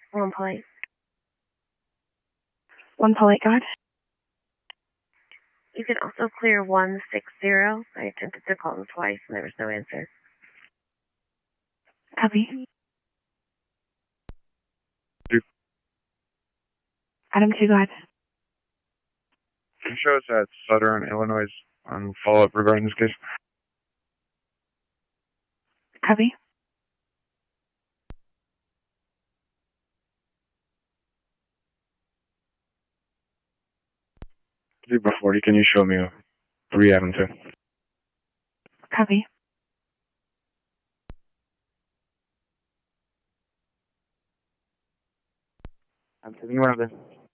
One point. One polite God. You can also clear 160. I attempted to call them twice and there was no answer. Copy. Two. Adam 2, go ahead. Can you show us at Sutter in Illinois on follow-up regarding this case? Copy. Zebra 40, can you show me a 3 Adam 2? Copy. I'm taking one of them.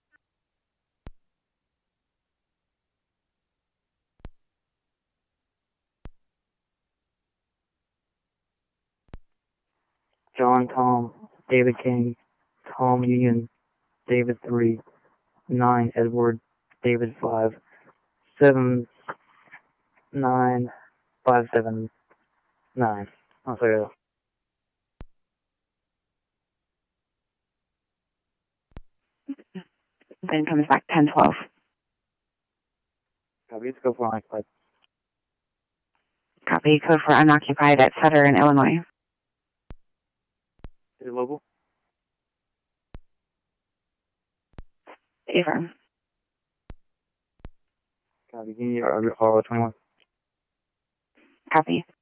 John, Tom, David King, Tom Union, David 3, 9, Edward, David 5, 7, 9, 5, 7, 9. Oh, sorry. Then comes back 10-12. Copy, let's go for unoccupied. Copy. Code for unoccupied at Sutter in Illinois. Is it local? Affirm. Copy, can you call 21? Copy.